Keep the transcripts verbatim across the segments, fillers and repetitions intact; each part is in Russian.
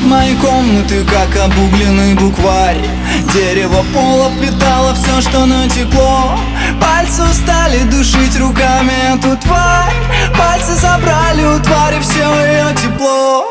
моей комнаты, как обугленный букварь. Дерево пола впитало все, что натекло. Пальцы устали душить руками эту тварь. Пальцы забрали у твари все ее тепло.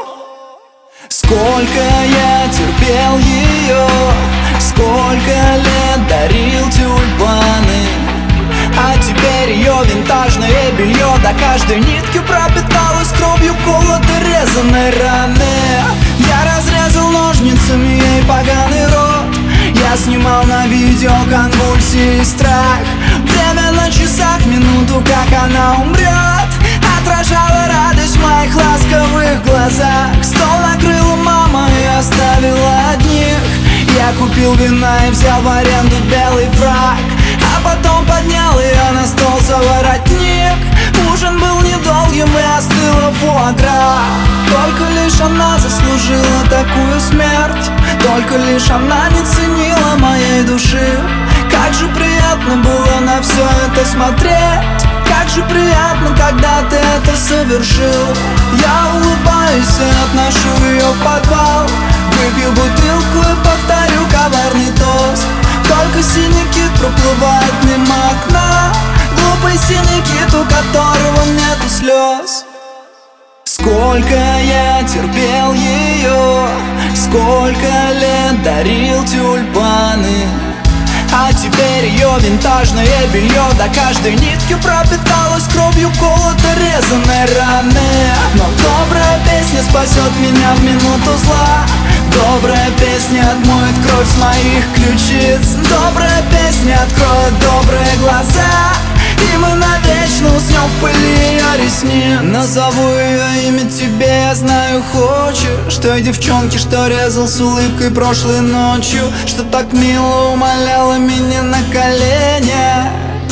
Сколько я терпел ее, сколько лет дарил тюльпаны, а теперь ее винтажное белье до каждой нитки пропиталось кровью колотой резаной раны. Я разрезал ножницами ей поганый рот. Я снимал на видео конвульсии и страх. Время на часах, минуту, как она умрет, отражала радость в моих ласковых глазах. Стол накрыла мама и оставила одних. Я купил вина и взял в аренду белый фрак, а потом поднял ее на стол за воротник. Ужин был недолгим и остыла фуагра. Только лишь она заслужила такую смерть. Только лишь она не ценила моей души. Как же приятно было на все это смотреть. Как же приятно, когда ты это совершил. Я улыбаюсь и отношу ее в подвал. Выпью бутылку и повторю коварный тост. Только синий кит проплывает мимо окна. Глупый синий кит, у которого нету слез. Сколько я терпел ее, сколько лет дарил тюльпаны, а теперь ее винтажное белье до каждой нитки пропиталось кровью колотой резаной раны. Но добрая песня спасет меня в минуту зла. Добрая песня отмоет кровь с моих ключиц. Добрая песня откроет добрые глаза, и мы навечно уснем в пыли ее ресниц. Назову ее имя тебе, я знаю, хочешь. Той девчонки, что резал с улыбкой прошлой ночью, что так мило умоляла меня на коленях.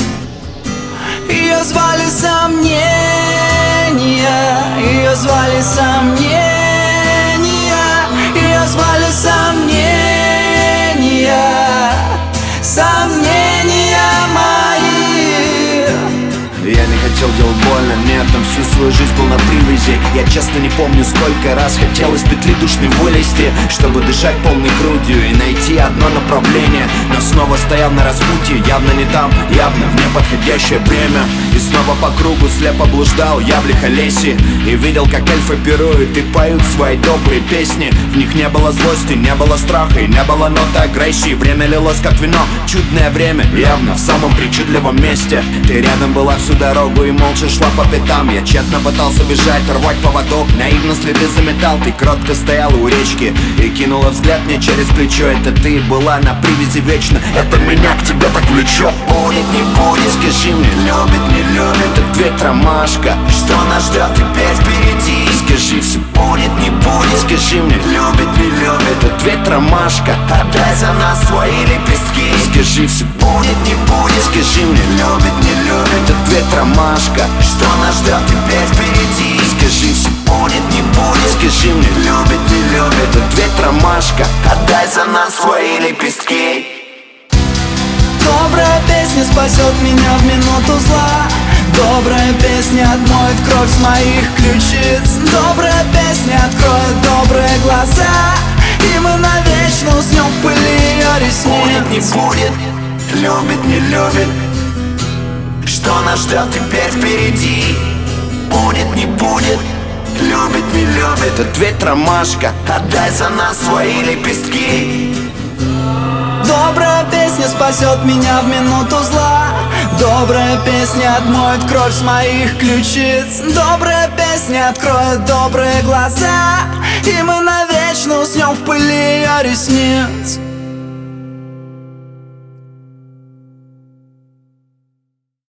Ее звали Сомнения, ее звали Сомнения, ее звали Сомнения, сомнения мои. Я не хотел делать больно, нет, там всю свою жизнь был на привязи. Я часто не помню, сколько раз хотел из петли душной вылезти, чтобы дышать полной грудью и найти одно направление. Но снова стоял на распутье, явно не там, явно в неподходящее время. И снова по кругу слепо блуждал я в лихолесье и видел, как эльфы пируют и поют свои добрые песни. В них не было злости, не было страха и не было ноты агрессии. Время лилось как вино, чудное время, явно в самом причудливом месте. Ты рядом была всю дорогу и молча шла по пятам. Я тщетно пытался бежать, рвать поводок, наивно следы заметал. Ты кротко стояла у речки и кинула взгляд мне через плечо. Это ты была на привязи вечно, это меня к тебе так влечет. Будет, не будет, скажи мне, любит, не любит. Ответь, ромашка, что нас ждет теперь впереди. Скажи, все будет, не будет, скажи мне, любит, не любит. Ответь, ромашка, отдай за нас свои лепестки. Скажи, все будет, не будет, скажи мне, любит, не любит. Ответь, ромашка, что нас ждет теперь впереди. Скажи, все будет, не будет, скажи мне, любит, не любит. Ответь, ромашка, отдай за нас свои лепестки. Добрая песня спасет меня в минуту зла. Добрая песня отмоет кровь с моих ключиц. Добрая песня откроет добрые глаза, и мы навечно уснем в пыли ее ресниц. Будет, не будет, любит, не любит. Что нас ждет теперь впереди? Будет, не будет, любит, не любит. Ответь, ромашка, отдай за нас свои лепестки. Добрая песня спасет меня в минуту зла. Добрая песня отмоет кровь с моих ключиц. Добрая песня откроет добрые глаза, и мы навечно уснем в пыли ее ресниц.